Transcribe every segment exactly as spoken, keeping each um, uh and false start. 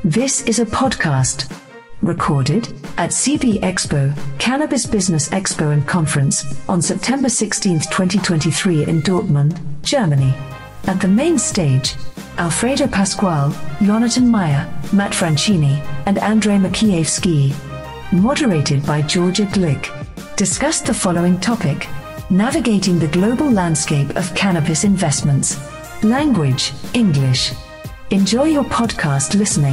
This is a podcast recorded at C B Expo, Cannabis Business Expo and Conference on September sixteenth, twenty twenty-three in Dortmund, Germany. At the main stage, Alfredo Pasquale, Jonathan Meyer, Matt Francini, and Andrei Makievsky, moderated by Georgia Glick, discussed the following topic: navigating the global landscape of cannabis investments. Language, English. Enjoy your podcast listening.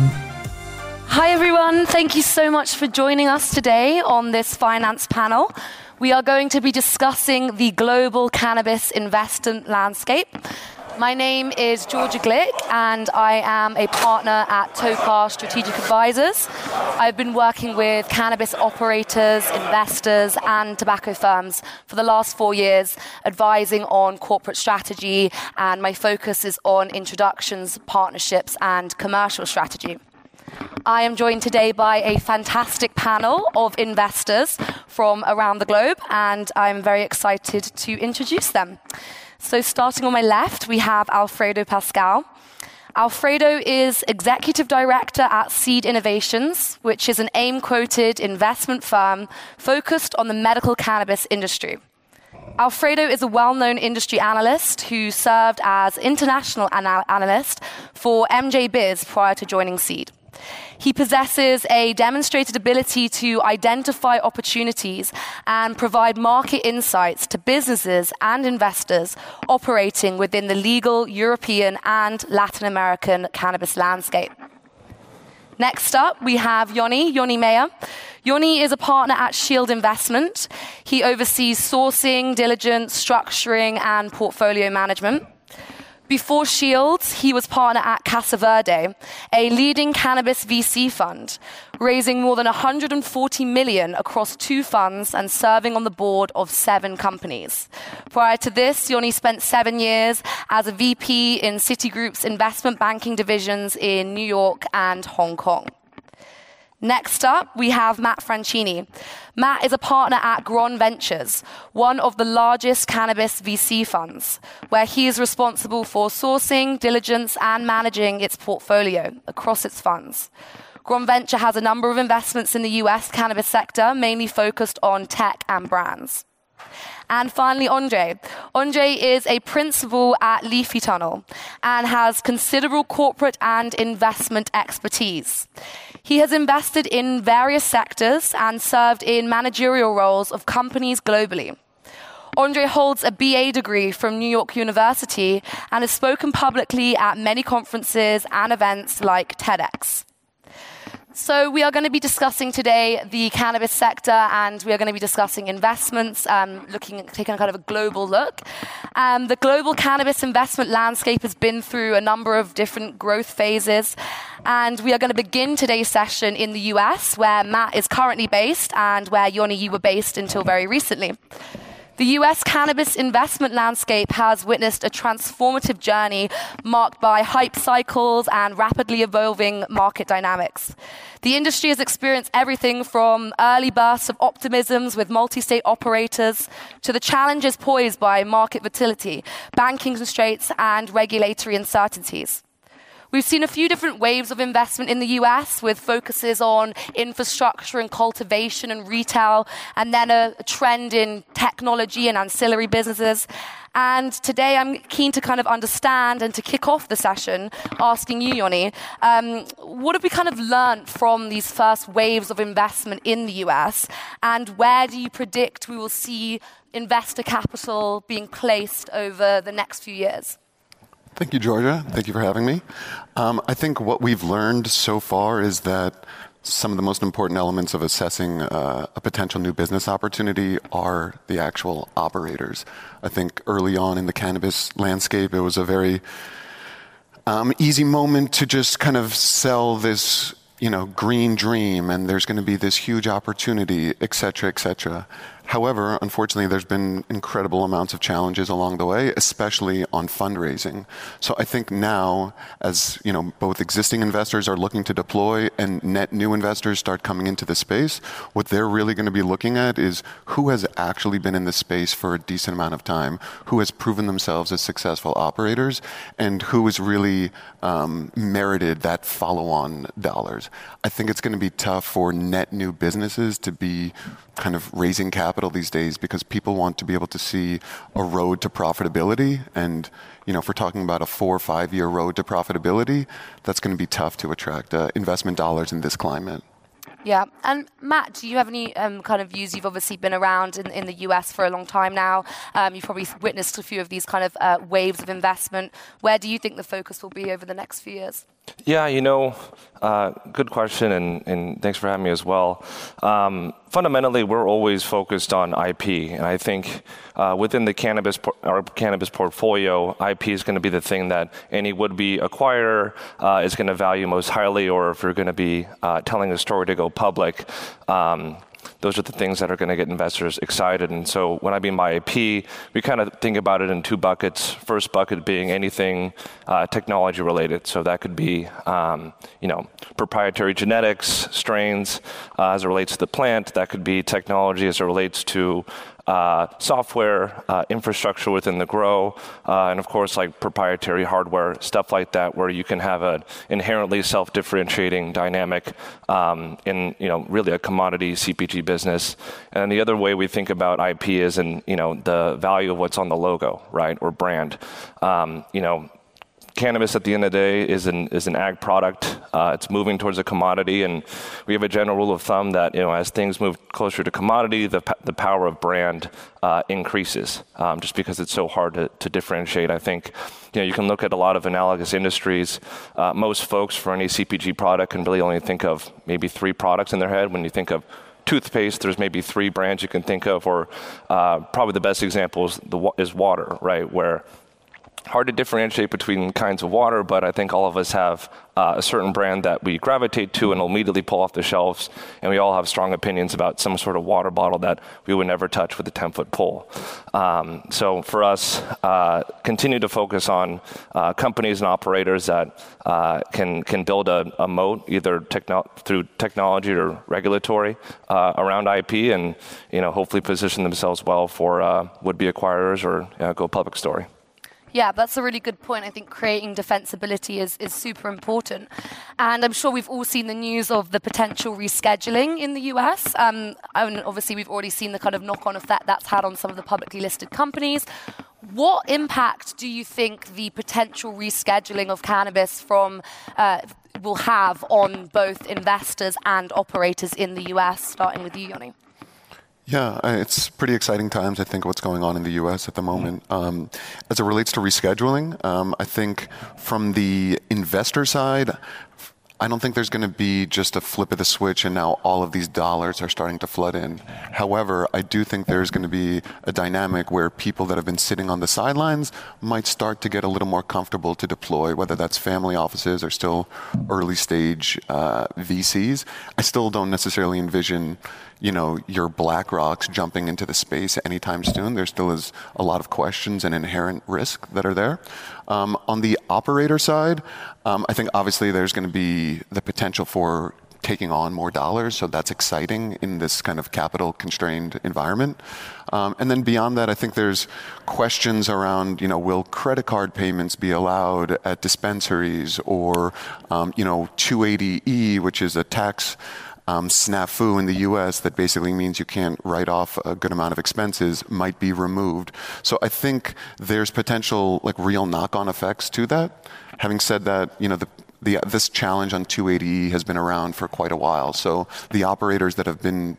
Hi everyone, thank you so much for joining us today on this finance panel. We are going to be discussing the global cannabis investment landscape. My name is Georgia Glick and I am a partner at Tokar Strategic Advisors. I've been working with cannabis operators, investors and tobacco firms for the last four years, advising on corporate strategy, and my focus is on introductions, partnerships and commercial strategy. I am joined today by a fantastic panel of investors from around the globe, and I'm very excited to introduce them. So starting on my left, we have Alfredo Pasquale. Alfredo is Executive Director at Seed Innovations, which is an AIM-quoted investment firm focused on the medical cannabis industry. Alfredo is a well-known industry analyst who served as international anal- analyst for M J Biz prior to joining Seed. He possesses a demonstrated ability to identify opportunities and provide market insights to businesses and investors operating within the legal European and Latin American cannabis landscape. Next up, we have Yoni, Yoni Meyer. Yoni is a partner at Shield Investment. He oversees sourcing, diligence, structuring, and portfolio management. Before Shield, he was partner at Casa Verde, a leading cannabis V C fund, raising more than one hundred forty million dollars across two funds and serving on the board of seven companies. Prior to this, Yoni spent seven years as a V P in Citigroup's investment banking divisions in New York and Hong Kong. Next up, we have Matt Francini. Matt is a partner at Gron Ventures, one of the largest cannabis V C funds, where he is responsible for sourcing, diligence, and managing its portfolio across its funds. Gron Venture has a number of investments in the U S cannabis sector, mainly focused on tech and brands. And finally, Andre. Andre is a principal at Leafy Tunnel and has considerable corporate and investment expertise. He has invested in various sectors and served in managerial roles of companies globally. Andre holds a B A degree from New York University and has spoken publicly at many conferences and events like TEDx. So we are going to be discussing today the cannabis sector, and we are going to be discussing investments, um, looking, taking a kind of a global look. Um, the global cannabis investment landscape has been through a number of different growth phases, and we are going to begin today's session in the U S, where Matt is currently based, and where Yoni, you were based until very recently. The U S cannabis investment landscape has witnessed a transformative journey marked by hype cycles and rapidly evolving market dynamics. The industry has experienced everything from early bursts of optimisms with multi-state operators to the challenges posed by market volatility, banking constraints, and regulatory uncertainties. We've seen a few different waves of investment in the U S with focuses on infrastructure and cultivation and retail, and then a, a trend in technology and ancillary businesses. And today I'm keen to kind of understand and to kick off the session asking you, Yoni, um, what have we kind of learned from these first waves of investment in the U S, and where do you predict we will see investor capital being placed over the next few years? Thank you, Georgia. Thank you for having me. Um, I think what we've learned so far is that some of the most important elements of assessing uh, a potential new business opportunity are the actual operators. I think early on in the cannabis landscape, it was a very um, easy moment to just kind of sell this, you know, green dream, and there's going to be this huge opportunity, et cetera, et cetera. However, unfortunately, there's been incredible amounts of challenges along the way, especially on fundraising. So I think now, as you know, both existing investors are looking to deploy and net new investors start coming into the space, what they're really going to be looking at is who has actually been in the space for a decent amount of time, who has proven themselves as successful operators, and who has really um, merited that follow-on dollars. I think it's going to be tough for net new businesses to be kind of raising capital these days because people want to be able to see a road to profitability. And, you know, if we're talking about a four or five year road to profitability, that's going to be tough to attract uh, investment dollars in this climate. Yeah. And Matt, do you have any um, kind of views? You've obviously been around in, in the U S for a long time now. Um, you've probably witnessed a few of these kind of uh, waves of investment. Where do you think the focus will be over the next few years? Yeah, you know, uh, good question, and, and thanks for having me as well. Um, fundamentally, we're always focused on I P, and I think uh, within the cannabis por- our cannabis portfolio, I P is going to be the thing that any would-be acquirer uh, is going to value most highly, or if you're going to be uh, telling a story to go public. Um, Those are the things that are going to get investors excited. And so when I mean by I P, we kind of think about it in two buckets. First bucket being anything uh, technology related. So that could be, um, you know, proprietary genetics, strains uh, as it relates to the plant. That could be technology as it relates to Uh, software, uh, infrastructure within the grow, uh, and of course, like proprietary hardware, stuff like that, where you can have an inherently self-differentiating dynamic um, in, you know, really a commodity C P G business. And the other way we think about I P is in, you know, the value of what's on the logo, right, or brand. Um, you know, cannabis at the end of the day is an is an ag product. Uh, it's moving towards a commodity, and we have a general rule of thumb that, you know, as things move closer to commodity, the the power of brand uh, increases, um, just because it's so hard to, to differentiate. I think, you know, you can look at a lot of analogous industries. Uh, most folks for any C P G product can really only think of maybe three products in their head. When you think of toothpaste, there's maybe three brands you can think of, or uh, probably the best example is, the, is water, right, where hard to differentiate between kinds of water, but I think all of us have uh, a certain brand that we gravitate to and will immediately pull off the shelves, and we all have strong opinions about some sort of water bottle that we would never touch with a ten-foot pole. Um, so for us, uh, continue to focus on uh, companies and operators that uh, can can build a, a moat, either techno- through technology or regulatory, uh, around I P, and, you know, hopefully position themselves well for uh, would-be acquirers or, you know, go public story. Yeah, that's a really good point. I think creating defensibility is, is super important. And I'm sure we've all seen the news of the potential rescheduling in the U S. Um, and obviously, we've already seen the kind of knock-on effect that's had on some of the publicly listed companies. What impact do you think the potential rescheduling of cannabis from uh, will have on both investors and operators in the U S, starting with you, Yoni? Yeah, it's pretty exciting times, I think, what's going on in the U S at the moment. Um, as it relates to rescheduling, um, I think from the investor side, I don't think there's going to be just a flip of the switch and now all of these dollars are starting to flood in. However, I do think there's going to be a dynamic where people that have been sitting on the sidelines might start to get a little more comfortable to deploy, whether that's family offices or still early stage uh, V Cs. I still don't necessarily envision, you know, your BlackRocks jumping into the space anytime soon. There still is a lot of questions and inherent risk that are there. Um, on the operator side, um, I think obviously there's going to be the potential for taking on more dollars, so that's exciting in this kind of capital-constrained environment. Um, and then beyond that, I think there's questions around, you know, will credit card payments be allowed at dispensaries, or, um, you know, two eighty E, which is a tax Um, snafu in the U S that basically means you can't write off a good amount of expenses, might be removed. So I think there's potential, like, real knock-on effects to that. Having said that, you know, the, the this challenge on two eighty E has been around for quite a while. So the operators that have been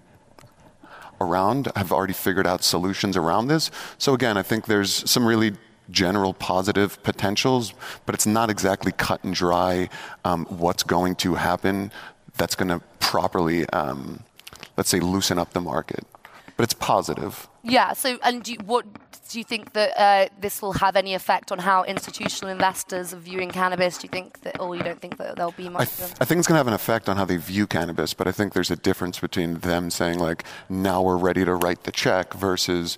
around have already figured out solutions around this. So again, I think there's some really general positive potentials, but it's not exactly cut and dry um, what's going to happen that's going to properly, um, let's say, loosen up the market. but it's positive. Yeah. So, and do you, what do you think that uh, this will have any effect on how institutional investors are viewing cannabis? Do you think that, or you don't think that there'll be much? I, th- I think it's going to have an effect on how they view cannabis, but I think there's a difference between them saying like, now we're ready to write the check versus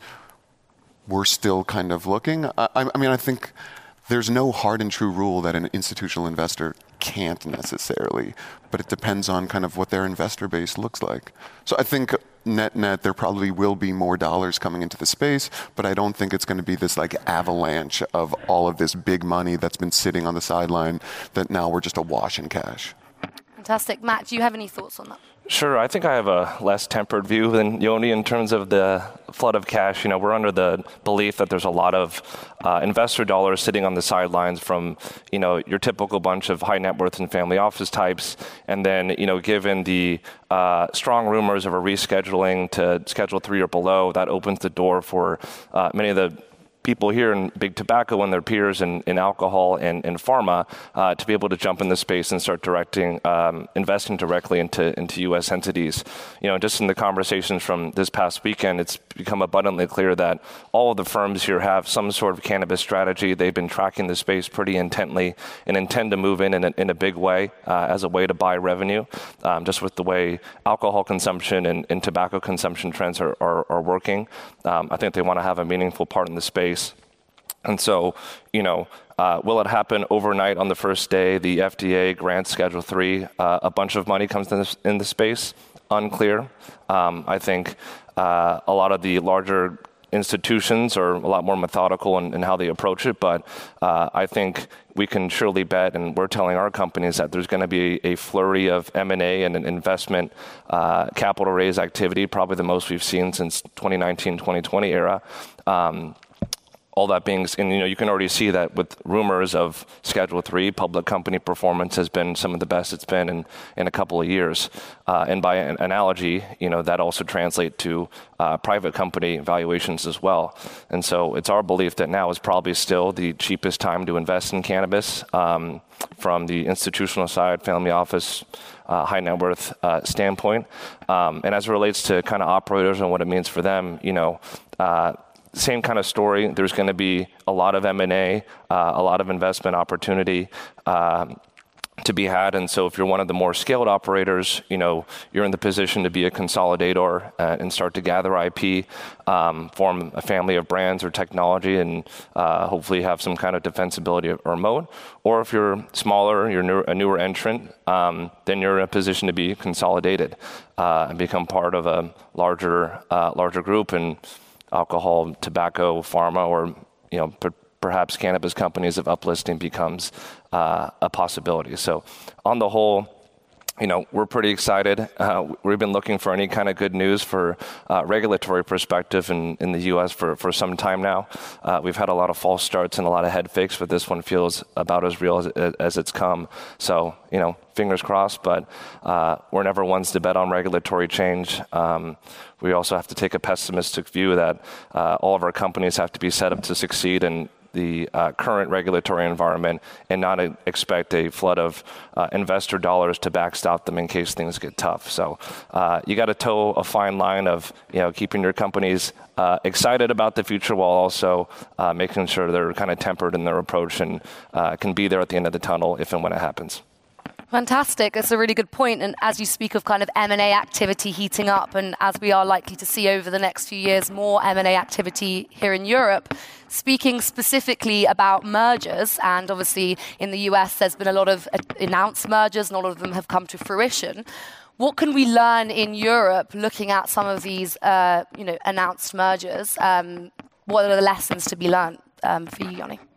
we're still kind of looking. I, I mean, I think there's no hard and true rule that an institutional investor can't necessarily, but it depends on kind of what their investor base looks like. So I think net net, there probably will be more dollars coming into the space, but I don't think it's going to be this like avalanche of all of this big money that's been sitting on the sideline that now we're just awash in cash. Fantastic. Matt, do you have any thoughts on that? Sure. I think I have a less tempered view than Yoni in terms of the flood of cash. You know, we're under the belief that there's a lot of uh, investor dollars sitting on the sidelines from, you know, your typical bunch of high net worth and family office types. And then, you know, given the uh, strong rumors of a rescheduling to Schedule three or below, that opens the door for uh, many of the people here in big tobacco and their peers in, in alcohol and, and pharma uh, to be able to jump in the space and start directing, um, investing directly into, into U S entities. You know, just in the conversations from this past weekend, it's become abundantly clear that all of the firms here have some sort of cannabis strategy. They've been tracking the space pretty intently and intend to move in in a, in a big way uh, as a way to buy revenue, um, just with the way alcohol consumption and, and tobacco consumption trends are, are, are working. Um, I think they want to have a meaningful part in the space. And so, you know, uh, will it happen overnight on the first day? The F D A grants Schedule three, uh, a bunch of money comes in the, in the space? Unclear. Um, I think uh, a lot of the larger institutions are a lot more methodical in, in how they approach it, but uh, I think we can surely bet, and we're telling our companies that there's going to be a flurry of M and A and an investment uh, capital raise activity, probably the most we've seen since twenty nineteen, twenty twenty era. Um, All that being, and you know, you can already see that with rumors of Schedule three, public company performance has been some of the best it's been in, in a couple of years. Uh, and by an analogy, you know, that also translates to uh, private company valuations as well. And so it's our belief that now is probably still the cheapest time to invest in cannabis um, from the institutional side, family office, uh, high net worth uh, standpoint. Um, and as it relates to kind of operators and what it means for them, you know, uh, same kind of story. There's going to be a lot of M and A, uh, a lot of investment opportunity uh, to be had. And so if you're one of the more scaled operators, you know, you're in the position to be a consolidator uh, and start to gather I P, um, form a family of brands or technology, and uh, hopefully have some kind of defensibility or moat. Or if you're smaller, you're new, a newer entrant, um, then you're in a position to be consolidated uh, and become part of a larger, uh, larger group. And alcohol, tobacco, pharma, or you know, per- perhaps cannabis companies of uplisting becomes uh, a possibility. So, on the whole, you know, we're pretty excited. Uh, we've been looking for any kind of good news for uh, regulatory perspective in, in the U S for, for some time now. Uh, we've had a lot of false starts and a lot of head fakes, but this one feels about as real as, as it's come. So, you know, fingers crossed, but uh, we're never ones to bet on regulatory change. Um, we also have to take a pessimistic view that uh, all of our companies have to be set up to succeed in the uh, current regulatory environment and not a, expect a flood of uh, investor dollars to backstop them in case things get tough. So uh, you got to toe a fine line of, you know, keeping your companies uh, excited about the future while also uh, making sure they're kind of tempered in their approach and uh, can be there at the end of the tunnel if and when it happens. Fantastic. That's a really good point. And as you speak of kind of M and A activity heating up, and as we are likely to see over the next few years more M and A activity here in Europe, speaking specifically about mergers, and obviously in the U S there's been a lot of announced mergers, and a lot of them have come to fruition. What can we learn in Europe looking at some of these uh, you know, announced mergers? Um, what are the lessons to be learned um, for you, Yoni?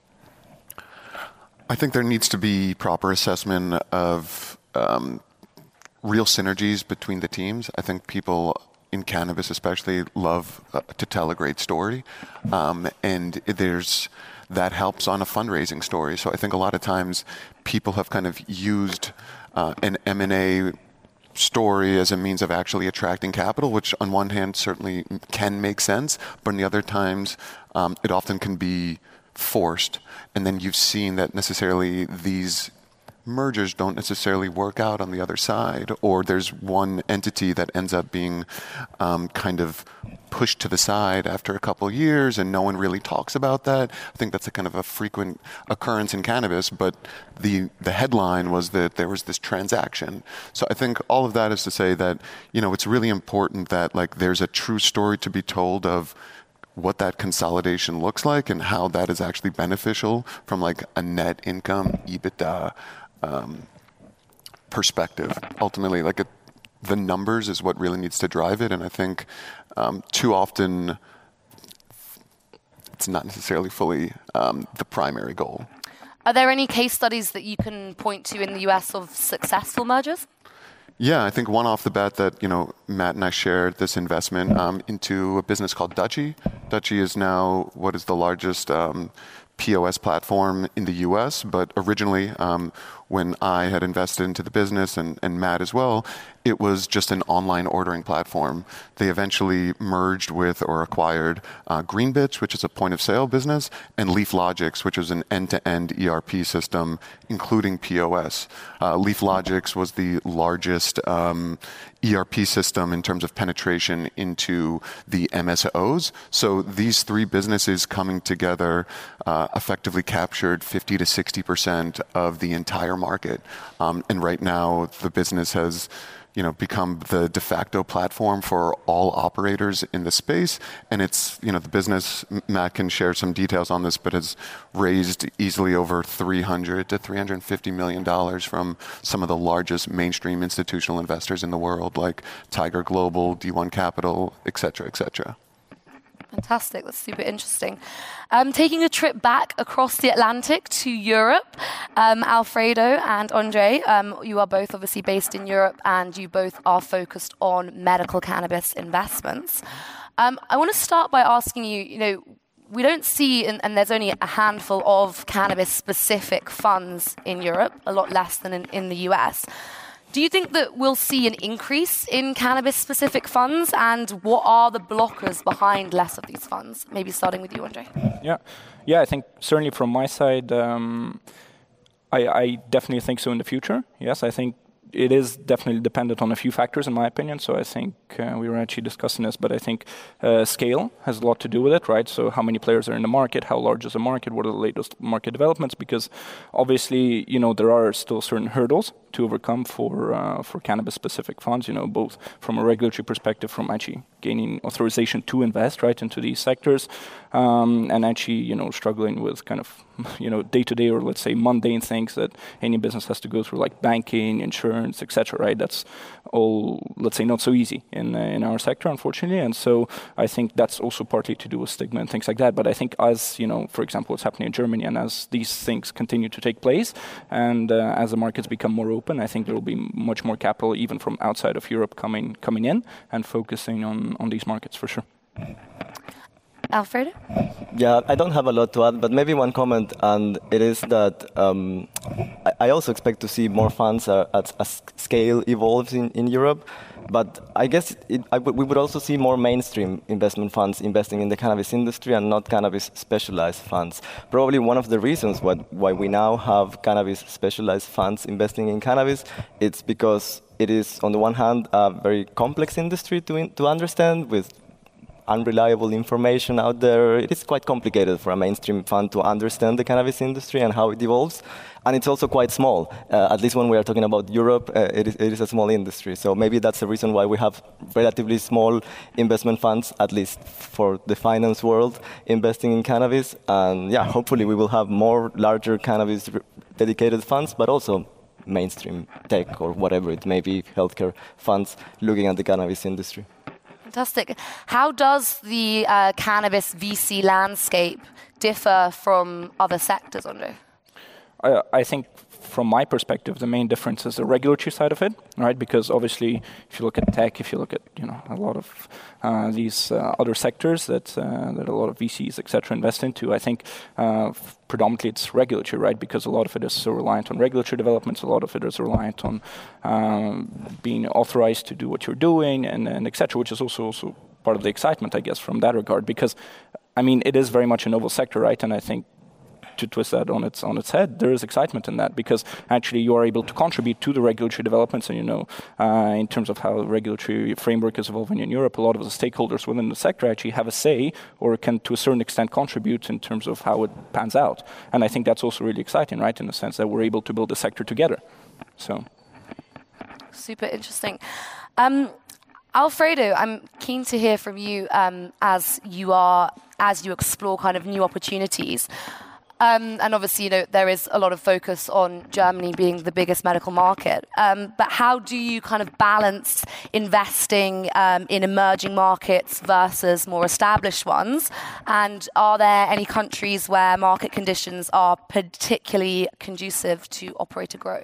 I think there needs to be proper assessment of um, real synergies between the teams. I think people in cannabis especially love uh, to tell a great story. Um, and there's that helps on a fundraising story. So I think a lot of times people have kind of used uh, an M and A story as a means of actually attracting capital, which on one hand certainly can make sense, but on the other times um, it often can be forced. And then you've seen that necessarily these mergers don't necessarily work out on the other side, or there's one entity that ends up being um, kind of pushed to the side after a couple of years and no one really talks about that. I think that's a kind of a frequent occurrence in cannabis, but the the headline was that there was this transaction. So I think all of that is to say that, you know, it's really important that like there's a true story to be told of what that consolidation looks like and how that is actually beneficial from like a net income, EBITDA um, perspective. Ultimately, like a, the numbers is what really needs to drive it. And I think um, too often it's not necessarily fully um, the primary goal. Are there any case studies that you can point to in the U S of successful mergers? Yeah, I think one off the bat that, you know, Matt and I shared this investment um, into a business called Dutchie. Dutchie is now what is the largest um, P O S platform in the U S, but originally um, when I had invested into the business and, and Matt as well, it was just an online ordering platform. They eventually merged with or acquired uh, Greenbits, which is a point of sale business, and LeafLogix, which is an end-to-end E R P system, including P O S. Uh, LeafLogix was the largest um, E R P system in terms of penetration into the M S Os. So these three businesses coming together uh, effectively captured fifty to sixty percent of the entire market. Um, and right now, the business has you know, become the de facto platform for all operators in the space. And it's, you know, the business, Matt can share some details on this, but has raised easily over three hundred to three hundred fifty million dollars from some of the largest mainstream institutional investors in the world, like Tiger Global, D one Capital, et cetera, et cetera. Fantastic. That's super interesting. Um, taking a trip back across the Atlantic to Europe, um, Alfredo and Andre, um, you are both obviously based in Europe and you both are focused on medical cannabis investments. Um, I want to start by asking you, you know, we don't see, and, and there's only a handful of cannabis-specific funds in Europe, a lot less than in, in the U S. Do you think that we'll see an increase in cannabis-specific funds, and what are the blockers behind less of these funds? Maybe starting with you, Andre. Yeah, yeah. I think certainly from my side, um, I, I definitely think so in the future. Yes, I think it is definitely dependent on a few factors, in my opinion. So I think uh, we were actually discussing this, but I think uh, scale has a lot to do with it, right? So how many players are in the market? How large is the market? What are the latest market developments? Because obviously, you know, there are still certain hurdles to overcome for uh, for cannabis-specific funds. You know, both from a regulatory perspective, from actually gaining authorization to invest right into these sectors, um, and actually, you know, struggling with kind of, you know, day-to-day or let's say mundane things that any business has to go through, like banking, insurance, et cetera. Right? That's all, let's say, not so easy in uh, in our sector, unfortunately. And so I think that's also partly to do with stigma and things like that. But I think as, you know, for example, what's happening in Germany, and as these things continue to take place, and uh, as the markets become more open, I think there will be much more capital, even from outside of Europe, coming coming in and focusing on, on these markets for sure. Alfredo? Yeah, I don't have a lot to add, but maybe one comment, and it is that um, I, I also expect to see more funds uh, as, as scale evolves in, in Europe. But I guess it, I w- we would also see more mainstream investment funds investing in the cannabis industry and not cannabis specialized funds. Probably one of the reasons why, why we now have cannabis specialized funds investing in cannabis, it's because it is, on the one hand, a very complex industry to in, to understand, with unreliable information out there. It is quite complicated for a mainstream fund to understand the cannabis industry and how it evolves. And it's also quite small. Uh, at least when we are talking about Europe, uh, it, is, it is a small industry. So maybe that's the reason why we have relatively small investment funds, at least for the finance world, investing in cannabis. And yeah, hopefully we will have more larger cannabis dedicated funds, but also mainstream tech or whatever it may be, healthcare funds looking at the cannabis industry. Fantastic. How does the uh, cannabis V C landscape differ from other sectors, Andre? I, I think from my perspective, the main difference is the regulatory side of it, right? Because obviously, if you look at tech, if you look at, you know, a lot of uh, these uh, other sectors that uh, that a lot of V Cs, et cetera, invest into, I think uh, predominantly it's regulatory, right? Because a lot of it is so reliant on regulatory developments, a lot of it is reliant on um, being authorized to do what you're doing, and, and et cetera, which is also also part of the excitement, I guess, from that regard. Because, I mean, it is very much a novel sector, right? And I think to twist that on its on its head, there is excitement in that because actually you are able to contribute to the regulatory developments, and you know, uh, in terms of how the regulatory framework is evolving in Europe, a lot of the stakeholders within the sector actually have a say or can, to a certain extent, contribute in terms of how it pans out. And I think that's also really exciting, right, in the sense that we're able to build a sector together. So, super interesting. Um, Alfredo, I'm keen to hear from you um, as you are as you explore kind of new opportunities. Um, and obviously, you know, there is a lot of focus on Germany being the biggest medical market. Um, but how do you kind of balance investing um, in emerging markets versus more established ones? And are there any countries where market conditions are particularly conducive to operator growth?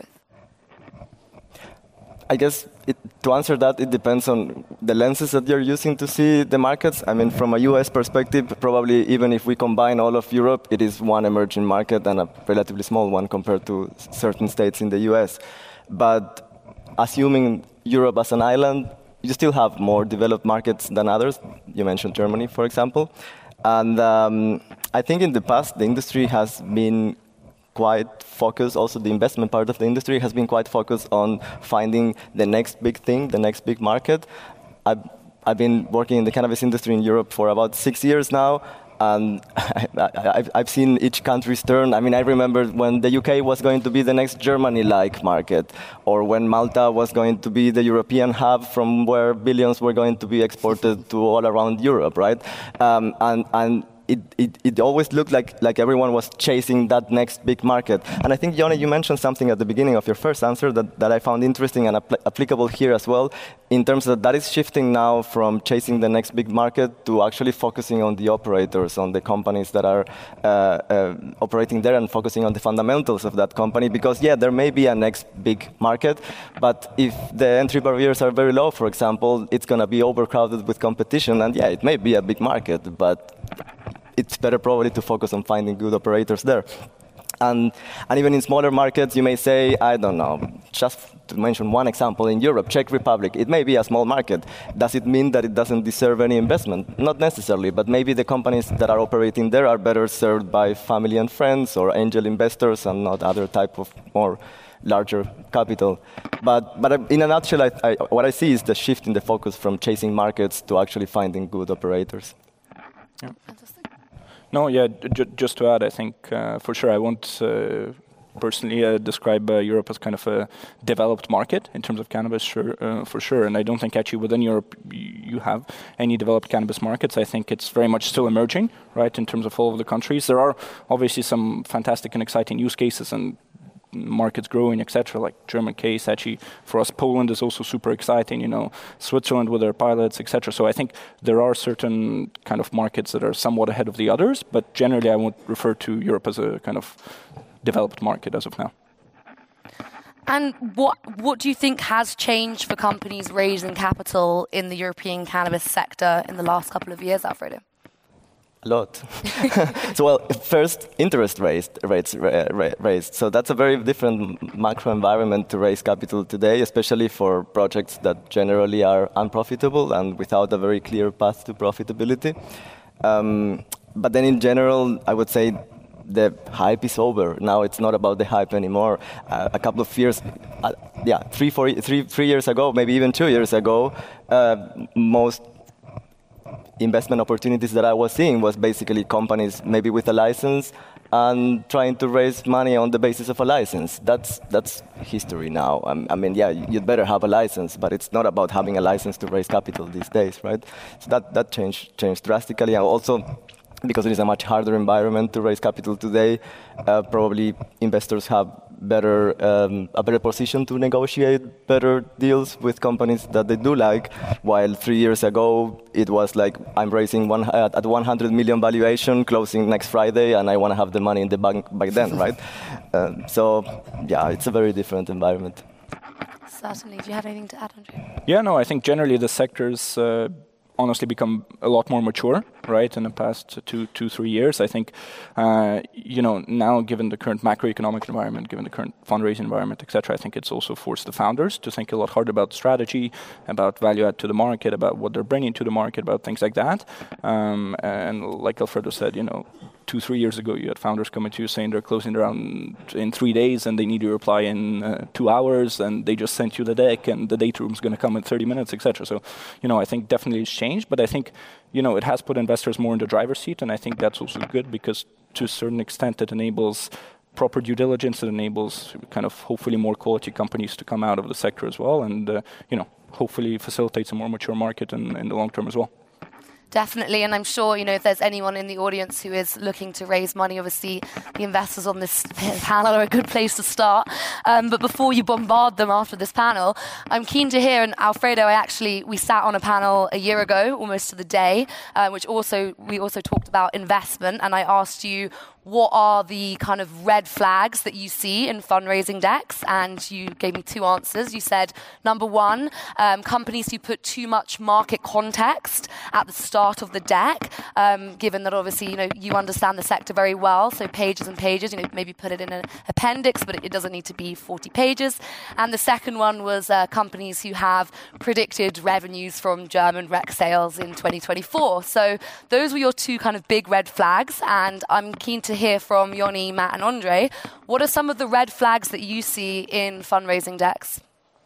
I guess it, to answer that, it depends on the lenses that you're using to see the markets. I mean, from a U S perspective, probably even if we combine all of Europe, it is one emerging market and a relatively small one compared to certain states in the U S. But assuming Europe as an island, you still have more developed markets than others. You mentioned Germany, for example. And um, I think in the past, the industry has been quite focused, also the investment part of the industry has been quite focused on finding the next big thing, the next big market. I've, I've been working in the cannabis industry in Europe for about six years now, and I've, I've seen each country's turn. I mean, I remember when the U K was going to be the next Germany-like market, or when Malta was going to be the European hub from where billions were going to be exported to all around Europe, right? Um, and, and It, it, it always looked like, like everyone was chasing that next big market. And I think, Joni, you mentioned something at the beginning of your first answer that, that I found interesting and apl- applicable here as well, in terms that that is shifting now from chasing the next big market to actually focusing on the operators, on the companies that are uh, uh, operating there and focusing on the fundamentals of that company. Because, yeah, there may be a next big market, but if the entry barriers are very low, for example, it's going to be overcrowded with competition. And, yeah, it may be a big market, but it's better probably to focus on finding good operators there. And, and even in smaller markets, you may say, I don't know, just to mention one example, in Europe, Czech Republic, it may be a small market. Does it mean that it doesn't deserve any investment? Not necessarily, but maybe the companies that are operating there are better served by family and friends or angel investors and not other type of more larger capital. But, but in a nutshell, I, I, what I see is the shift in the focus from chasing markets to actually finding good operators. Yeah. No, yeah, j- just to add, I think uh, for sure I won't uh, personally uh, describe uh, Europe as kind of a developed market in terms of cannabis, sure, uh, for sure. And I don't think actually within Europe you have any developed cannabis markets. I think it's very much still emerging, right, in terms of all of the countries. There are obviously some fantastic and exciting use cases and markets growing, et cetera, like German case. Actually, for us, Poland is also super exciting, you know, Switzerland with their pilots, et cetera. So I think there are certain kind of markets that are somewhat ahead of the others, but generally I won't refer to Europe as a kind of developed market as of now. And what what do you think has changed for companies raising capital in the European cannabis sector in the last couple of years, Alfredo? A lot. So, well, first, interest rates, rates ra- raised. So that's a very different macro environment to raise capital today, especially for projects that generally are unprofitable and without a very clear path to profitability. Um, but then in general, I would say the hype is over. Now it's not about the hype anymore. Uh, a couple of years, uh, yeah, three, four, three, three years ago, maybe even two years ago, uh, most investment opportunities that I was seeing was basically companies maybe with a license and trying to raise money on the basis of a license. That's that's history now. I mean, yeah, you'd better have a license, but it's not about having a license to raise capital these days, right? So that, that changed, changed drastically. And also, because it is a much harder environment to raise capital today, uh, probably investors have better um, a better position to negotiate better deals with companies that they do like. While three years ago it was like, I'm raising one uh, at one hundred million valuation, closing next Friday, and I want to have the money in the bank by then, right? Uh, so yeah, it's a very different environment. Certainly. Do you have anything to add, Andrew? Yeah, no, I think generally the sector's uh, honestly become a lot more mature, right, in the past two, two, three years. I think, uh, you know, now given the current macroeconomic environment, given the current fundraising environment, et cetera, I think it's also forced the founders to think a lot harder about strategy, about value add to the market, about what they're bringing to the market, about things like that. Um, and like Alfredo said, you know, two, three years ago, you had founders coming to you saying they're closing around in three days and they need your reply in uh, two hours, and they just sent you the deck, and the data room's going to come in thirty minutes, et cetera. So, you know, I think definitely it's changed, but I think, you know, it has put investors more in the driver's seat, and I think that's also good because to a certain extent it enables proper due diligence, it enables kind of hopefully more quality companies to come out of the sector as well, and, uh, you know, hopefully facilitates a more mature market in, in the long term as well. Definitely, and I'm sure, you know, if there's anyone in the audience who is looking to raise money, obviously the investors on this panel are a good place to start. Um, but before you bombard them after this panel, I'm keen to hear, and Alfredo, I actually, we sat on a panel a year ago, almost to the day, uh, which also, we also talked about investment, and I asked you, what are the kind of red flags that you see in fundraising decks? And you gave me two answers. You said, number one, um, companies who put too much market context at the start of the deck, um, given that obviously, you know, you understand the sector very well, so pages and pages, you know, maybe put it in an appendix, but it doesn't need to be forty pages. And the second one was uh, companies who have predicted revenues from German rec sales in twenty twenty-four. So those were your two kind of big red flags, and I'm keen to hear from Yoni, Matt, and Andre. What are some of the red flags that you see in fundraising decks?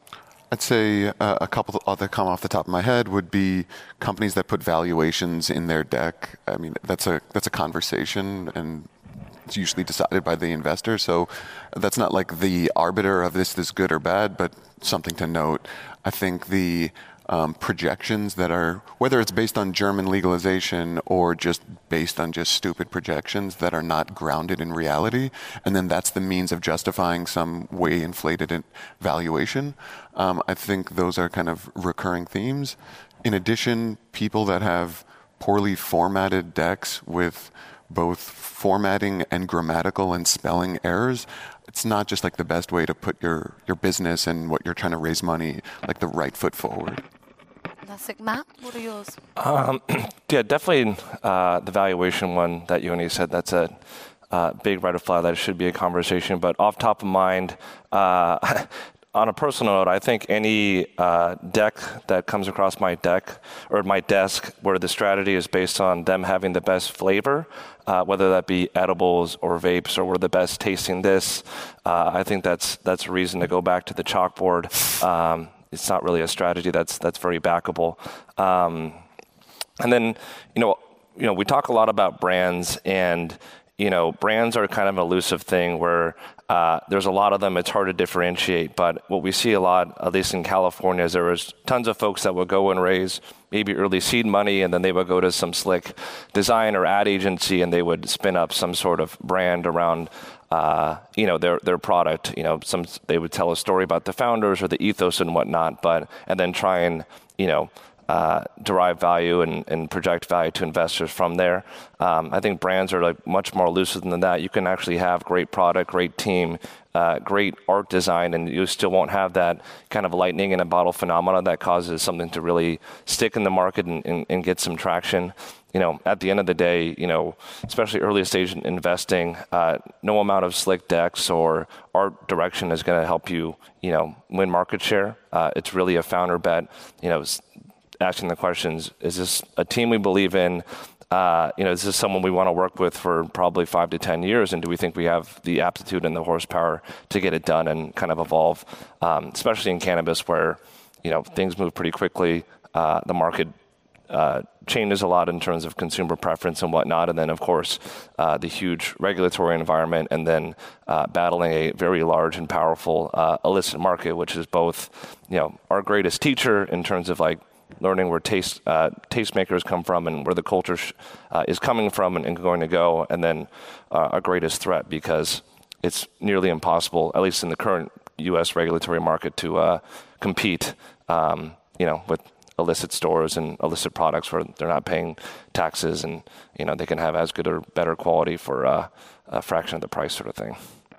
I'd say uh, a couple that come off the top of my head would be companies that put valuations in their deck. I mean, that's a that's a conversation, and it's usually decided by the investor. So that's not like the arbiter of this is good or bad, but something to note. I think the Um, projections that are, whether it's based on German legalization or just based on just stupid projections that are not grounded in reality, and then that's the means of justifying some way inflated valuation. Um, I think those are kind of recurring themes. In addition, people that have poorly formatted decks with both formatting and grammatical and spelling errors, it's not just like the best way to put your, your business and what you're trying to raise money, like the right foot forward. Fantastic. Matt, what are yours? Um, yeah, definitely uh, the valuation one that Yoni said, that's a uh, big red flag that should be a conversation. But off top of mind, uh, on a personal note, I think any uh, deck that comes across my deck or my desk where the strategy is based on them having the best flavor, uh, whether that be edibles or vapes, or we're the best tasting this, uh, I think that's that's a reason to go back to the chalkboard. Um, it's not really a strategy that's that's very backable. Um, and then, you know, you know, we talk a lot about brands, and you know, brands are kind of an elusive thing where uh, there's a lot of them. It's hard to differentiate. But what we see a lot, at least in California, is there was tons of folks that would go and raise maybe early seed money, and then they would go to some slick design or ad agency, and they would spin up some sort of brand around, uh, you know, their their product. You know, some they would tell a story about the founders or the ethos and whatnot, but and then try and, you know, Uh, derive value and, and project value to investors from there. Um, I think brands are like much more elusive than that. You can actually have great product, great team, uh, great art design, and you still won't have that kind of lightning in a bottle phenomenon that causes something to really stick in the market and, and, and get some traction. You know, at the end of the day, you know, especially early stage investing, uh, no amount of slick decks or art direction is going to help you, you know, win market share. Uh, it's really a founder bet. You know, asking the questions, is this a team we believe in? Uh, you know, is this someone we want to work with for probably five to ten years? And do we think we have the aptitude and the horsepower to get it done and kind of evolve, um, especially in cannabis where, you know, things move pretty quickly. Uh, the market uh, changes a lot in terms of consumer preference and whatnot. And then, of course, uh, the huge regulatory environment, and then uh, battling a very large and powerful uh, illicit market, which is both, you know, our greatest teacher in terms of like learning where taste uh, tastemakers come from and where the culture sh- uh, is coming from and, and going to go, and then uh, our greatest threat, because it's nearly impossible, at least in the current U S regulatory market, to uh, compete, um, you know, with illicit stores and illicit products where they're not paying taxes, and you know they can have as good or better quality for uh, a fraction of the price, sort of thing.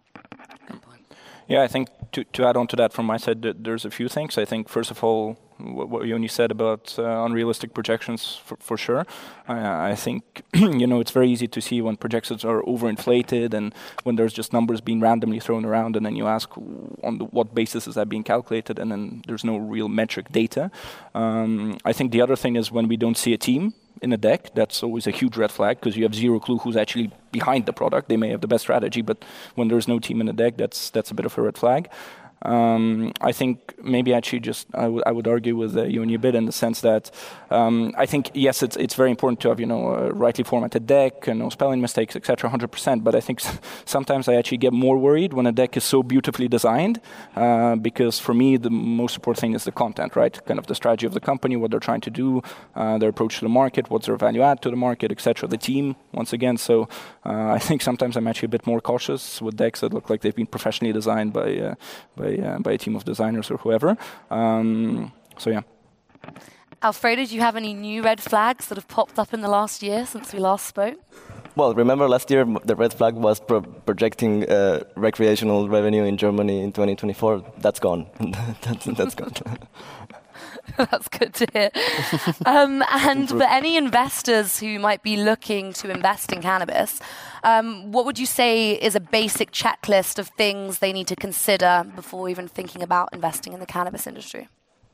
Yeah, I think to, to add on to that from my side, there's a few things. I think, first of all, what, what Yoni said about uh, unrealistic projections, for, for sure. I, I think, you know, it's very easy to see when projections are overinflated and when there's just numbers being randomly thrown around, and then you ask on the, what basis is that being calculated, and then there's no real metric data. Um, I think the other thing is when we don't see a team in a deck, that's always a huge red flag, because you have zero clue who's actually behind the product. They may have the best strategy, but when there's no team in the deck, that's that's a bit of a red flag. Um, I think maybe actually just I, w- I would argue with uh, you and you a bit in the sense that um, I think yes, it's it's very important to have you know a rightly formatted deck and no spelling mistakes, et cetera, one hundred percent. But I think s- sometimes I actually get more worried when a deck is so beautifully designed uh, because for me the most important thing is the content, right? Kind of the strategy of the company, what they're trying to do, uh, their approach to the market, what's their value add to the market, et cetera. The team, once again. So uh, I think sometimes I'm actually a bit more cautious with decks that look like they've been professionally designed by uh, by Uh, by a team of designers or whoever. Um, so yeah. Alfredo, do you have any new red flags that have popped up in the last year since we last spoke? Well, remember last year the red flag was pro- projecting uh, recreational revenue in Germany in twenty twenty-four. That's gone. that's, that's gone. That's good to hear. um, and for any investors who might be looking to invest in cannabis, um, what would you say is a basic checklist of things they need to consider before even thinking about investing in the cannabis industry?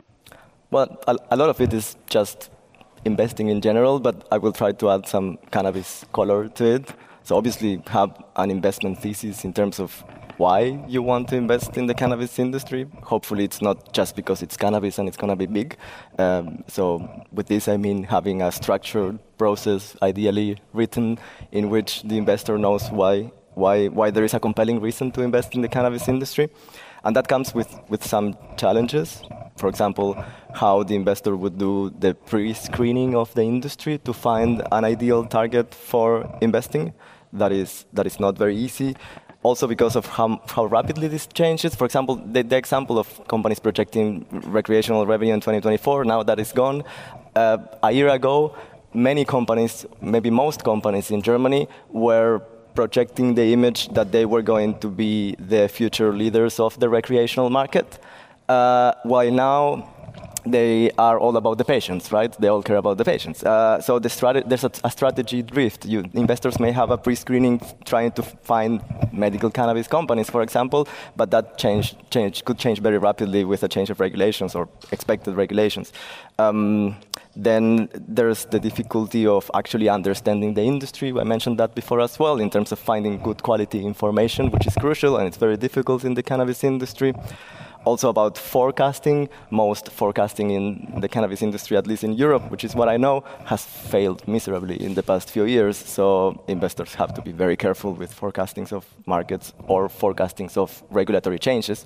Well, a, a lot of it is just investing in general, but I will try to add some cannabis color to it. So obviously have an investment thesis in terms of why you want to invest in the cannabis industry. Hopefully it's not just because it's cannabis and it's going to be big. Um, so with this I mean having a structured process, ideally written, in which the investor knows why why why there is a compelling reason to invest in the cannabis industry. And that comes with, with some challenges. For example, how the investor would do the pre-screening of the industry to find an ideal target for investing. That is that is not very easy. Also because of how, how rapidly this changes. For example, the, the example of companies projecting recreational revenue in twenty twenty-four, now that is gone. Uh, a year ago, many companies, maybe most companies in Germany, were projecting the image that they were going to be the future leaders of the recreational market. Uh, while now, they are all about the patients, right? They all care about the patients. Uh, so the strate- there's a, a strategy drift. You, investors may have a pre-screening trying to find medical cannabis companies, for example, but that change, change could change very rapidly with a change of regulations or expected regulations. Um, then there's the difficulty of actually understanding the industry. I mentioned that before as well, in terms of finding good quality information, which is crucial, and it's very difficult in the cannabis industry. Also about forecasting. Most forecasting in the cannabis industry, at least in Europe, which is what I know, has failed miserably in the past few years. So investors have to be very careful with forecastings of markets or forecastings of regulatory changes.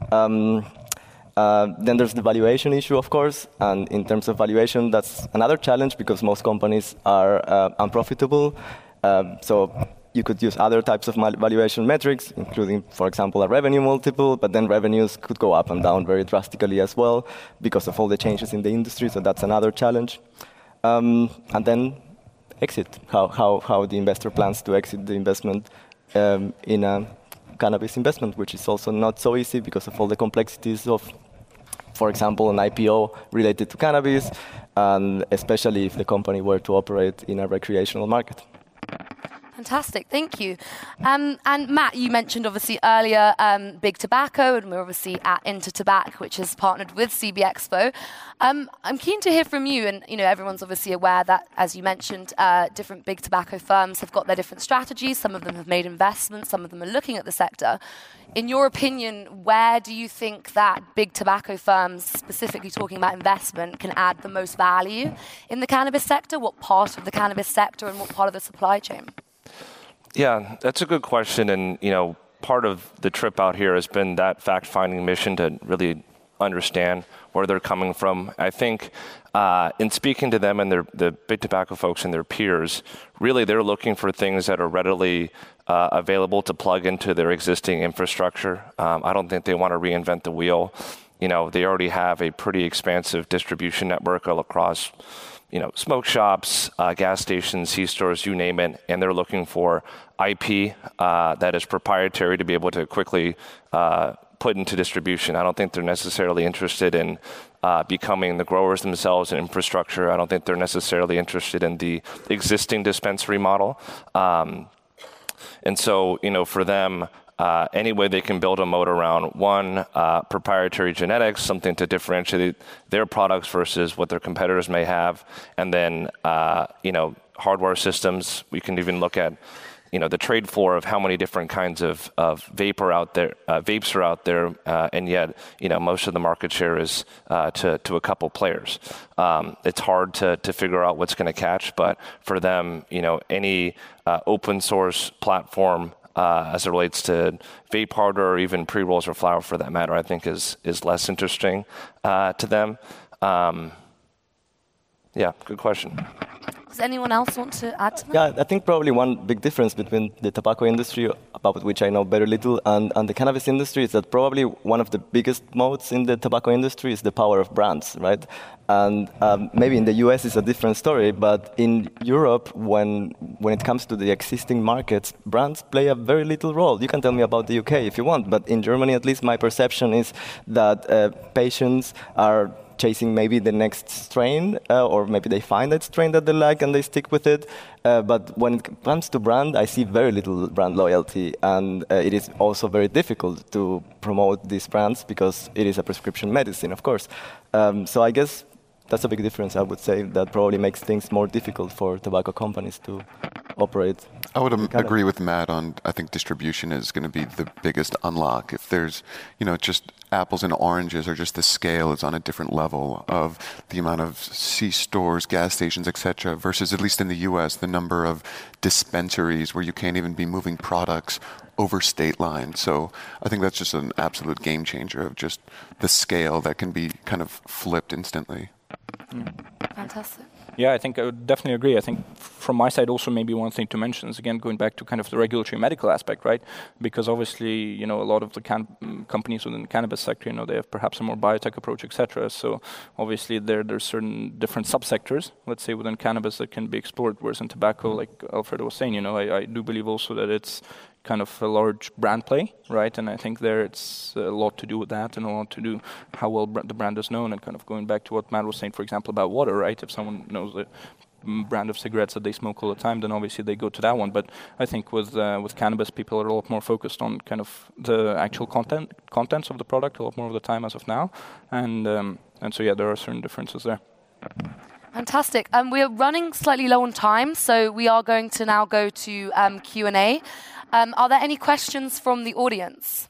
Um, uh, then there's the valuation issue, of course. And in terms of valuation, that's another challenge because most companies are uh, unprofitable. Uh, so you could use other types of valuation metrics, including, for example, a revenue multiple, but then revenues could go up and down very drastically as well because of all the changes in the industry, so that's another challenge. Um, and then exit, how, how, how the investor plans to exit the investment um, in a cannabis investment, which is also not so easy because of all the complexities of, for example, an I P O related to cannabis, and especially if the company were to operate in a recreational market. Fantastic, thank you. Um, and Matt, you mentioned obviously earlier um, Big Tobacco, and we're obviously at Intertobac, which has partnered with C B Expo. Um, I'm keen to hear from you, and you know everyone's obviously aware that, as you mentioned, uh, different big tobacco firms have got their different strategies. Some of them have made investments, some of them are looking at the sector. In your opinion, where do you think that big tobacco firms, specifically talking about investment, can add the most value in the cannabis sector? What part of the cannabis sector and what part of the supply chain? Yeah, that's a good question. And, you know, part of the trip out here has been that fact-finding mission to really understand where they're coming from. I think uh, in speaking to them and their, the big tobacco folks and their peers, really they're looking for things that are readily uh, available to plug into their existing infrastructure. Um, I don't think they want to reinvent the wheel. You know, they already have a pretty expansive distribution network all across, you know, smoke shops, uh, gas stations, C-stores, you name it, and they're looking for I P uh, that is proprietary to be able to quickly uh, put into distribution. I don't think they're necessarily interested in uh, becoming the growers themselves and infrastructure. I don't think they're necessarily interested in the existing dispensary model. Um, and so, you know, for them, Uh, any way they can build a moat around, one, uh, proprietary genetics, something to differentiate their products versus what their competitors may have, and then, uh, you know, hardware systems. We can even look at, you know, the trade floor of how many different kinds of, of vapor out there, uh, vapes are out there, uh, and yet, you know, most of the market share is uh, to, to a couple players. Um, it's hard to, to figure out what's going to catch, but for them, you know, any uh, open source platform uh, as it relates to vape harder or even pre-rolls or flower for that matter, I think is, is less interesting uh, to them. Um, yeah, good question. Does anyone else want to add to that? Yeah, I think probably one big difference between the tobacco industry, about which I know very little, and, and the cannabis industry is that probably one of the biggest moats in the tobacco industry is the power of brands, right? And um, maybe in the U S it's a different story, but in Europe, when when it comes to the existing markets, brands play a very little role. You can tell me about the U K if you want, but in Germany, at least my perception is that uh, patients are chasing maybe the next strain, uh, or maybe they find that strain that they like and they stick with it. Uh, but when it comes to brand, I see very little brand loyalty, and uh, it is also very difficult to promote these brands because it is a prescription medicine, of course. Um, so I guess that's a big difference, I would say, that probably makes things more difficult for tobacco companies to operate. I would um, agree with Matt on, I think distribution is going to be the biggest unlock. If there's, you know, just apples and oranges, or just the scale is on a different level of the amount of C-stores, gas stations, et cetera, versus, at least in the U S, the number of dispensaries where you can't even be moving products over state lines. So I think that's just an absolute game changer of just the scale that can be kind of flipped instantly. Mm. Fantastic. Yeah, I think I would definitely agree. I think from my side also maybe one thing to mention is, again, going back to kind of the regulatory medical aspect, right? Because obviously, you know, a lot of the can- companies within the cannabis sector, you know, they have perhaps a more biotech approach, et cetera. So obviously there there's certain different subsectors, let's say, within cannabis that can be explored, whereas in tobacco, like Alfredo was saying, you know, I, I do believe also that it's kind of a large brand play, right? And I think there it's a lot to do with that, and a lot to do how well br- the brand is known, and kind of going back to what Matt was saying, for example, about water, right? If someone knows the brand of cigarettes that they smoke all the time, then obviously they go to that one. But I think with uh, with cannabis, people are a lot more focused on kind of the actual content contents of the product a lot more of the time as of now, and um, and so yeah, there are certain differences there. Fantastic. Um, we're running slightly low on time, so we are going to now go to um, Q and A. Um, are there any questions from the audience?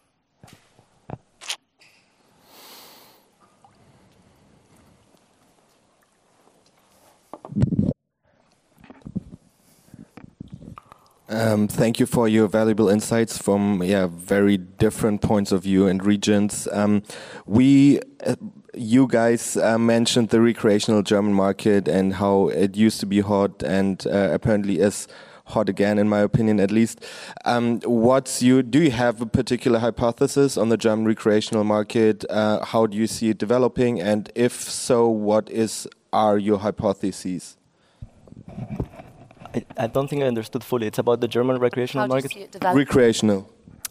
Um, thank you for your valuable insights from yeah very different points of view and regions. Um, we, uh, you guys uh, mentioned the recreational German market and how it used to be hot and uh, apparently is hot again, in my opinion, at least. Um, what's you? Do you have a particular hypothesis on the German recreational market? Uh, how do you see it developing? And if so, what is are your hypotheses? I, I don't think I understood fully. It's about the German recreational How do you market? see it developing? Recreational.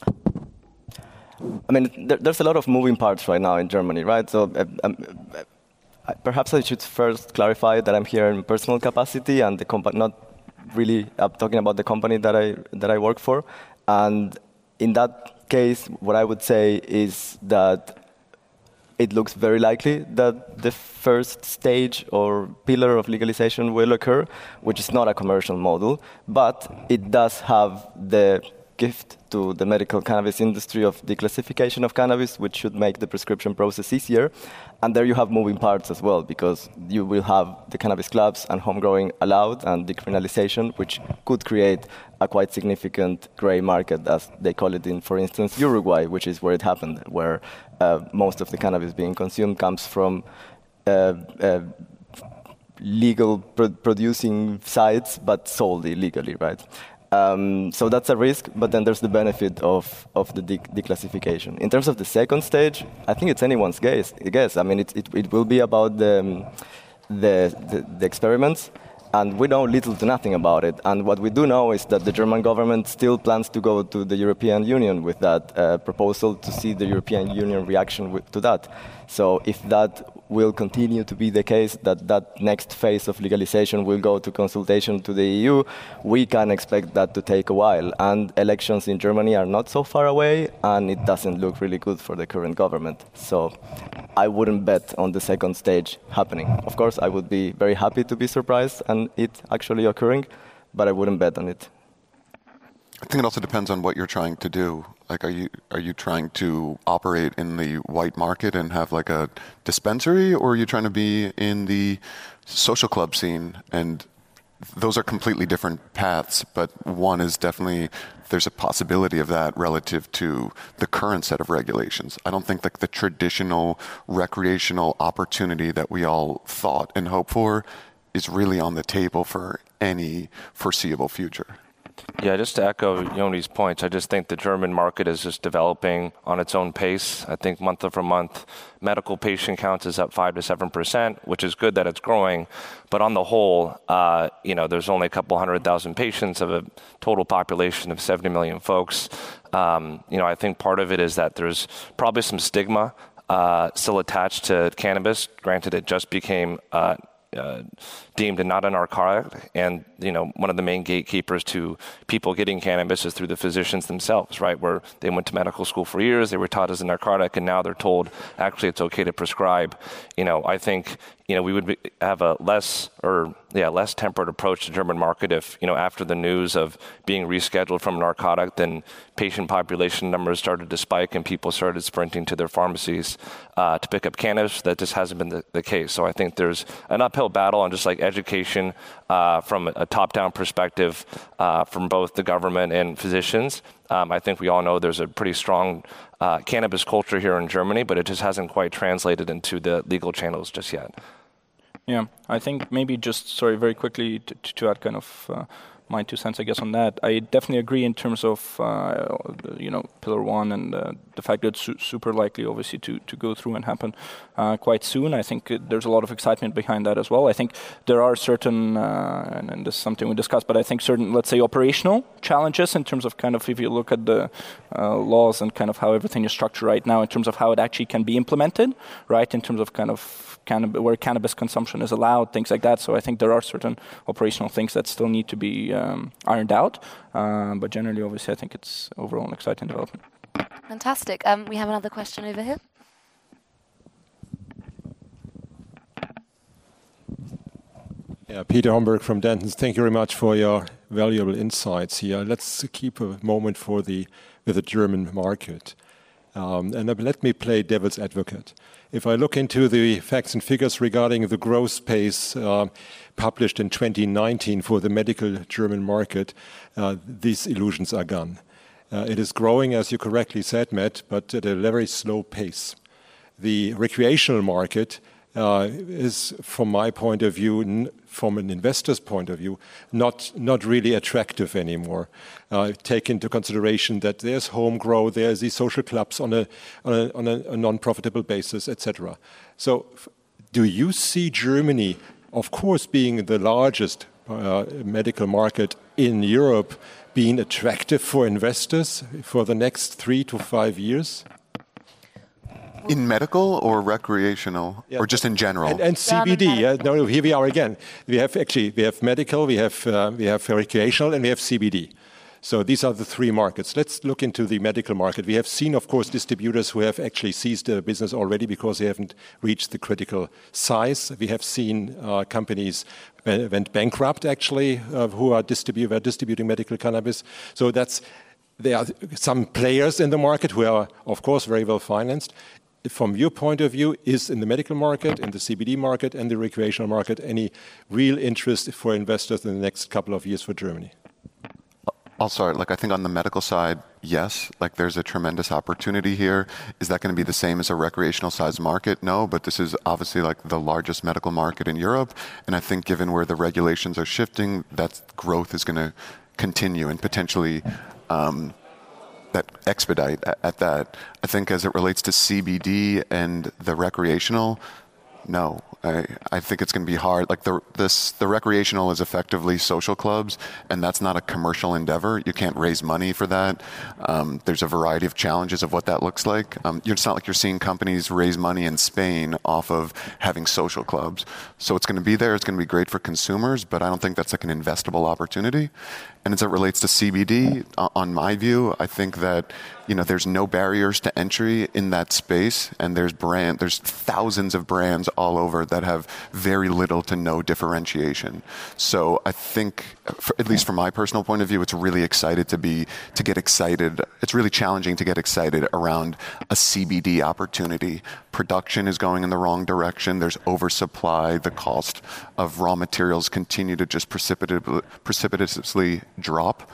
I mean, there, there's a lot of moving parts right now in Germany, right? So uh, um, uh, perhaps I should first clarify that I'm here in personal capacity, and the compa- not really I'm talking about the company that I that I work for. And in that case, what I would say is that it looks very likely that the first stage or pillar of legalization will occur, which is not a commercial model, but it does have the gift to the medical cannabis industry of declassification of cannabis, which should make the prescription process easier. And there you have moving parts as well, because you will have the cannabis clubs and home growing allowed and decriminalization, which could create a quite significant gray market, as they call it in, for instance, Uruguay, which is where it happened, where uh, most of the cannabis being consumed comes from uh, uh, legal pro- producing sites, but sold illegally, right? Um, so that's a risk, but then there's the benefit of, of the de- declassification. In terms of the second stage, I think it's anyone's guess. guess. I mean, it, it, it will be about the, um, the, the, the experiments, and we know little to nothing about it. And what we do know is that the German government still plans to go to the European Union with that uh, proposal to see the European Union reaction with, to that. So if that will continue to be the case, that that next phase of legalization will go to consultation to the E U, we can expect that to take a while. And elections in Germany are not so far away, and it doesn't look really good for the current government. So I wouldn't bet on the second stage happening. Of course, I would be very happy to be surprised and it actually occurring, but I wouldn't bet on it. I think it also depends on what you're trying to do. Like, are you are you trying to operate in the white market and have like a dispensary, or are you trying to be in the social club scene? And those are completely different paths, but one is definitely, there's a possibility of that relative to the current set of regulations. I don't think that the traditional recreational opportunity that we all thought and hoped for is really on the table for any foreseeable future. Yeah, just to echo Yoni's points, I just think the German market is just developing on its own pace. I think month over month, medical patient count is up five to seven percent, which is good that it's growing. But on the whole, uh, you know, there's only a couple hundred thousand patients of a total population of seventy million folks. Um, you know, I think part of it is that there's probably some stigma uh, still attached to cannabis. Granted, it just became uh, Uh, deemed not a narcotic, and you know one of the main gatekeepers to people getting cannabis is through the physicians themselves, right? Where they went to medical school for years, they were taught as a narcotic, and now they're told actually it's okay to prescribe. You know, I think you know we would be, have a less or yeah less tempered approach to the German market if you know after the news of being rescheduled from a narcotic, then patient population numbers started to spike and people started sprinting to their pharmacies uh, to pick up cannabis. That just hasn't been the, the case. So I think there's an uphill battle on just like education uh, from a top-down perspective uh, from both the government and physicians. Um, I think we all know there's a pretty strong uh, cannabis culture here in Germany, but it just hasn't quite translated into the legal channels just yet. Yeah, I think maybe just, sorry, very quickly to, to add kind of uh, my two cents, I guess, on that. I definitely agree in terms of, uh, you know, Pillar One and uh, the fact that it's su- super likely, obviously, to, to go through and happen uh, quite soon. I think uh, there's a lot of excitement behind that as well. I think there are certain, uh, and, and this is something we discussed, but I think certain, let's say, operational challenges in terms of kind of, if you look at the uh, laws and kind of how everything is structured right now, in terms of how it actually can be implemented, right, in terms of kind of Cannab- where cannabis consumption is allowed, things like that. So I think there are certain operational things that still need to be um, ironed out. Um, but generally, obviously, I think it's overall an exciting development. Fantastic. Um, we have another question over here. Yeah, Peter Homburg from Dentons. Thank you very much for your valuable insights here. Let's keep a moment for the with the German market. Um, and let me play devil's advocate. If I look into the facts and figures regarding the growth pace uh, published in twenty nineteen for the medical German market, uh, these illusions are gone. Uh, it is growing, as you correctly said, Matt, but at a very slow pace. The recreational market uh, is, from my point of view, n- from an investor's point of view, not not really attractive anymore. Uh, take into consideration that there's home grow, there's these social clubs on a on a, on a, a non-profitable basis, et cetera. So, f- do you see Germany, of course, being the largest uh, medical market in Europe, being attractive for investors for the next three to five years? In medical or recreational, yeah, or just in general? And, and C B D. Yeah, no, here we are again. We have actually we have medical, we have uh, we have recreational, and we have C B D. So these are the three markets. Let's look into the medical market. We have seen, of course, distributors who have actually ceased their business already because they haven't reached the critical size. We have seen uh, companies went bankrupt actually uh, who are distribu- were distributing medical cannabis. So that's there are some players in the market who are, of course, very well financed. From your point of view, is in the medical market, in the C B D market, and the recreational market any real interest for investors in the next couple of years for Germany? I'll start. Like, I think on the medical side, yes, like there's a tremendous opportunity here. Is that going to be the same as a recreational size market? No, but this is obviously like the largest medical market in Europe. And I think given where the regulations are shifting, that growth is going to continue and potentially um, that expedite at, at that. I think as it relates to C B D and the recreational, no. I, I think it's going to be hard. Like the this the recreational is effectively social clubs, and that's not a commercial endeavor. You can't raise money for that. Um, there's a variety of challenges of what that looks like. Um, it's not like you're seeing companies raise money in Spain off of having social clubs. So it's going to be there. It's going to be great for consumers, but I don't think that's like an investable opportunity. And as it relates to C B D, uh, on my view, I think that you know there's no barriers to entry in that space, and there's brand there's thousands of brands all over that have very little to no differentiation. So I think, for, at least from my personal point of view, it's really excited to be to get excited. It's really challenging to get excited around a C B D opportunity. Production is going in the wrong direction. There's oversupply. The cost of raw materials continue to just precipitously, precipitously drop.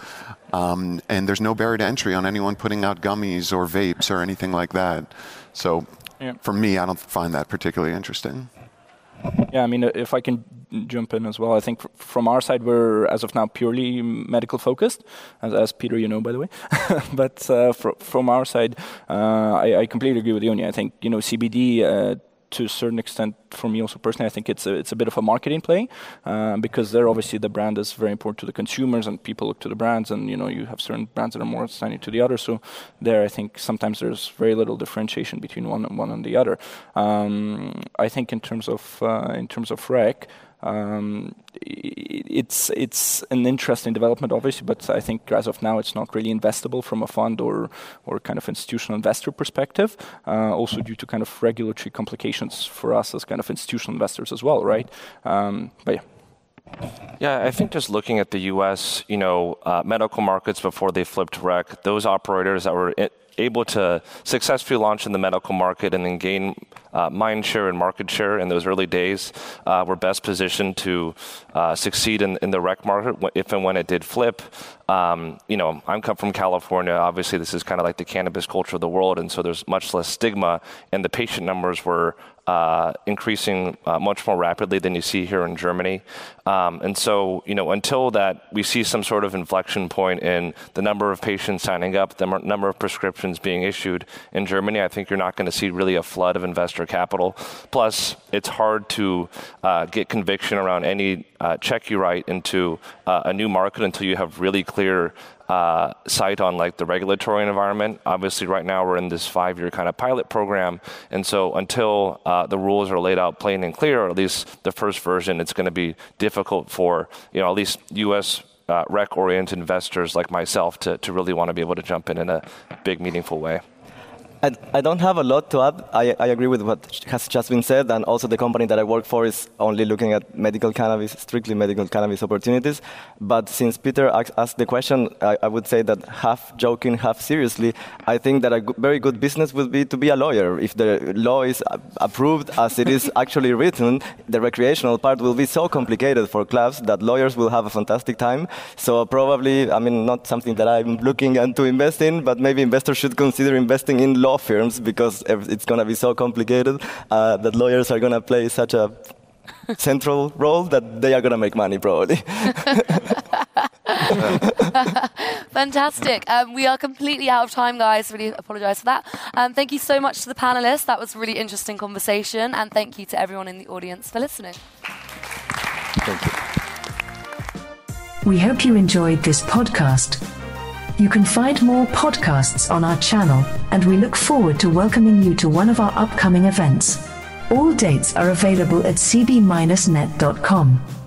Um, and there's no barrier to entry on anyone putting out gummies or vapes or anything like that. So yeah. For me, I don't find that particularly interesting. Yeah, I mean, if I can jump in as well, I think from our side, we're, as of now, purely medical focused, as, as Peter, you know, by the way. But uh, fr- from our side, uh, I, I completely agree with Joni. I think, you know, C B D, uh, to a certain extent, for me also personally, I think it's a, it's a bit of a marketing play uh, because there obviously the brand is very important to the consumers and people look to the brands, and you know you have certain brands that are more outstanding to the other. So there, I think sometimes there's very little differentiation between one and one and the other. Um, I think in terms of uh, in terms of rec. Um, it's it's an interesting development, obviously, but I think as of now it's not really investable from a fund or or kind of institutional investor perspective. Uh, also due to kind of regulatory complications for us as kind of institutional investors as well, right? Um, but yeah. Yeah, I think just looking at the U S, you know, uh, medical markets before they flipped rec, those operators that were it, able to successfully launch in the medical market and then gain uh, mind share and market share in those early days uh, were best positioned to uh, succeed in, in the rec market if and when it did flip. Um, you know, I'm come from California. Obviously, this is kind of like the cannabis culture of the world, and so there's much less stigma, and the patient numbers were uh, increasing uh, much more rapidly than you see here in Germany. Um, and so, you know, until that we see some sort of inflection point in the number of patients signing up, the m- number of prescriptions being issued in Germany, I think you're not going to see really a flood of investor capital. Plus, it's hard to uh, get conviction around any uh, check you write into uh, a new market until you have really clear uh, sight on like the regulatory environment. Obviously, right now we're in this five-year kind of pilot program, and so until uh, the rules are laid out plain and clear, or at least the first version, it's going to be difficult for you know at least U S uh, rec-oriented investors like myself to to really want to be able to jump in in a big, meaningful way. I, I don't have a lot to add. I, I agree with what has just been said, and also the company that I work for is only looking at medical cannabis, strictly medical cannabis opportunities. But since Peter asked the question, I, I would say that half joking, half seriously, I think that a g- very good business would be to be a lawyer. If the law is a- approved as it is actually written, the recreational part will be so complicated for clubs that lawyers will have a fantastic time. So probably, I mean, not something that I'm looking at to invest in, but maybe investors should consider investing in law firms because it's going to be so complicated uh, that lawyers are going to play such a central role that they are going to make money probably. Fantastic. Um, we are completely out of time, guys. Really apologize for that. Um, thank you so much to the panelists. That was a really interesting conversation. And thank you to everyone in the audience for listening. Thank you. We hope you enjoyed this podcast. You can find more podcasts on our channel, and we look forward to welcoming you to one of our upcoming events. All dates are available at c b dash net dot com.